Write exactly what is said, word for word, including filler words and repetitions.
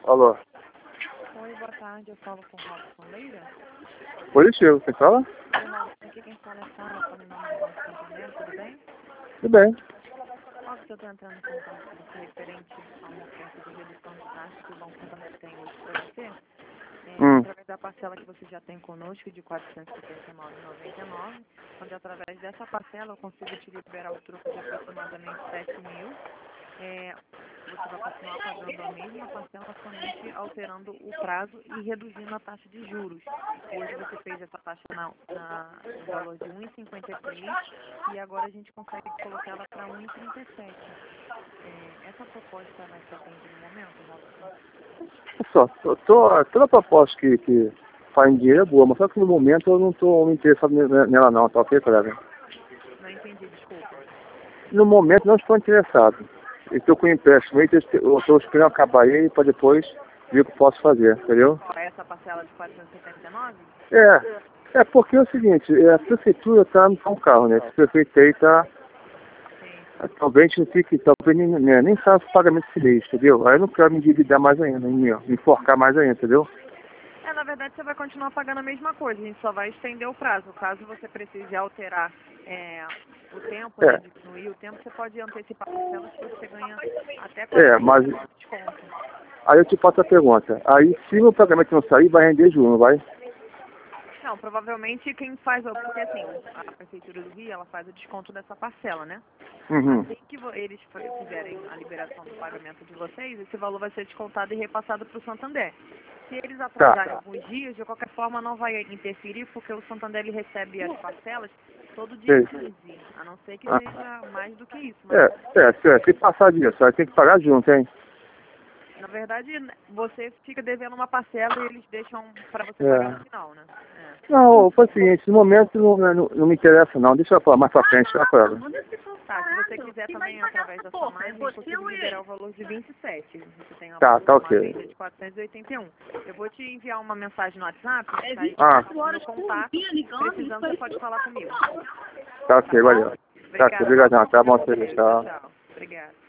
Alô? Oi, boa tarde. Eu falo com o Robson Leira. Positivo, quem fala? Oi, Robson. Aqui quem fala é Sara, falando em nome do Banco Santander, tudo bem? Tudo bem. Robson, eu estou entrando em contato com você referente a uma oferta de redução de taxa que o Banco Santander tem hoje para você. É, Hum. através da parcela que você já tem conosco de quatrocentos e setenta e nove reais e noventa e nove centavos, onde através dessa parcela eu consigo te liberar o troco de aproximadamente sete mil. É, você vai continuar pagando a mesma parcela, somente alterando o prazo e reduzindo a taxa de juros. Hoje você fez essa taxa na, na, no valor de um vírgula cinquenta e três e agora a gente consegue colocar ela para um vírgula trinta e sete. É, essa proposta vai te atender no momento, Robson? Olha só, tô, tô, toda proposta que, que faz em dinheiro é boa, mas só que no momento eu não estou interessado ne- nela não, tá ok, colega? Não entendi, desculpa. No momento não estou interessado. Eu estou com o empréstimo aí, eu estou esperando acabar aí para depois ver o que eu posso fazer, entendeu? Qual é essa parcela de quatrocentos e setenta e nove? É, é porque é o seguinte, é, a prefeitura está no carro, né? Esse prefeito aí está. Sim. Talvez não fique, talvez nem, nem, nem faça o pagamento esse mês, entendeu? Aí eu não quero me endividar mais ainda, me, me enforcar mais ainda, entendeu? É, na verdade você vai continuar pagando a mesma coisa, a gente só vai estender o prazo. Caso você precise alterar é, o tempo, né, É, diminuir o tempo, você pode antecipar parcelas que você ganha até é, quarenta por mas cento de desconto. aí eu te faço a pergunta. Aí se o pagamento não sair, vai render juros, não vai? Não, provavelmente quem faz, o- porque assim, a Prefeitura do Rio, ela faz o desconto dessa parcela, né? Uhum. Assim que vo- eles f- fizerem a liberação do pagamento de vocês, esse valor vai ser descontado e repassado para o Santander. Se eles atrasarem Tá. alguns dias, de qualquer forma não vai interferir, porque o Santander ele recebe as parcelas todo dia Sei. quinze, a não ser que Ah, seja mais do que isso. Mas, é, é, é, se passar disso, aí tem que pagar junto, hein? na verdade, você fica devendo uma parcela e eles deixam para você pagar no É. final, né? É. Não, foi o seguinte, no momento não, não, não me interessa não, deixa eu falar mais pra frente, tá, colega? Tá, se você quiser também, através da sua margem, eu consigo liberar o valor de vinte e sete. Você tem uma, Tá, tá uma ok. venda de quatrocentos e oitenta e um. Eu vou te enviar uma mensagem no WhatsApp, tá aí Ah, com o meu contato. Precisando, você pode falar comigo. tá ok, valeu. Tá ok, Obrigada, obrigadão, Robson. tá bom, Fica com Deus. Tchau, tchau. tchau. Obrigada.